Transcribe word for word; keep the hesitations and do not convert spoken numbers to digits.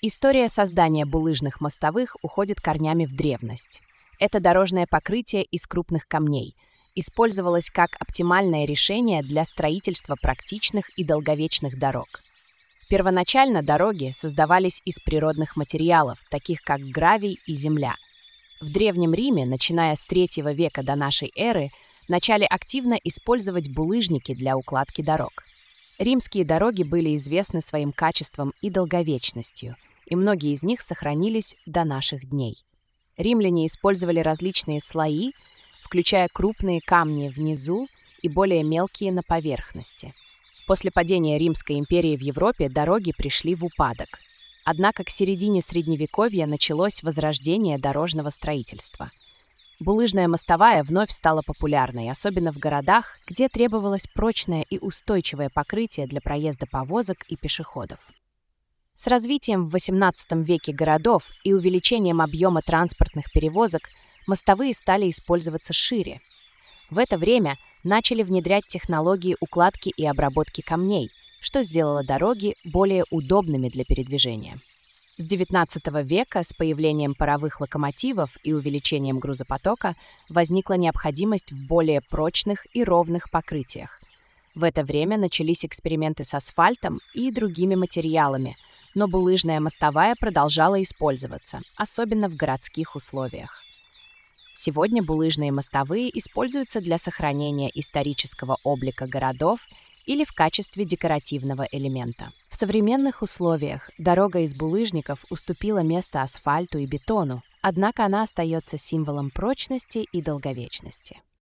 История создания булыжных мостовых уходит корнями в древность. Это дорожное покрытие из крупных камней. Использовалось как оптимальное решение для строительства практичных и долговечных дорог. Первоначально дороги создавались из природных материалов, таких как гравий и земля. В Древнем Риме, начиная с третьего века до нашей эры, начали активно использовать булыжники для укладки дорог. Римские дороги были известны своим качеством и долговечностью, и многие из них сохранились до наших дней. Римляне использовали различные слои, включая крупные камни внизу и более мелкие на поверхности. После падения Римской империи в Европе дороги пришли в упадок. Однако к середине Средневековья началось возрождение дорожного строительства. Булыжная мостовая вновь стала популярной, особенно в городах, где требовалось прочное и устойчивое покрытие для проезда повозок и пешеходов. С развитием в восемнадцатом веке городов и увеличением объема транспортных перевозок мостовые стали использоваться шире. В это время начали внедрять технологии укладки и обработки камней, что сделало дороги более удобными для передвижения. С девятнадцатого века с появлением паровых локомотивов и увеличением грузопотока возникла необходимость в более прочных и ровных покрытиях. В это время начались эксперименты с асфальтом и другими материалами, но булыжная мостовая продолжала использоваться, особенно в городских условиях. Сегодня булыжные мостовые используются для сохранения исторического облика городов или в качестве декоративного элемента. В современных условиях дорога из булыжников уступила место асфальту и бетону, однако она остается символом прочности и долговечности.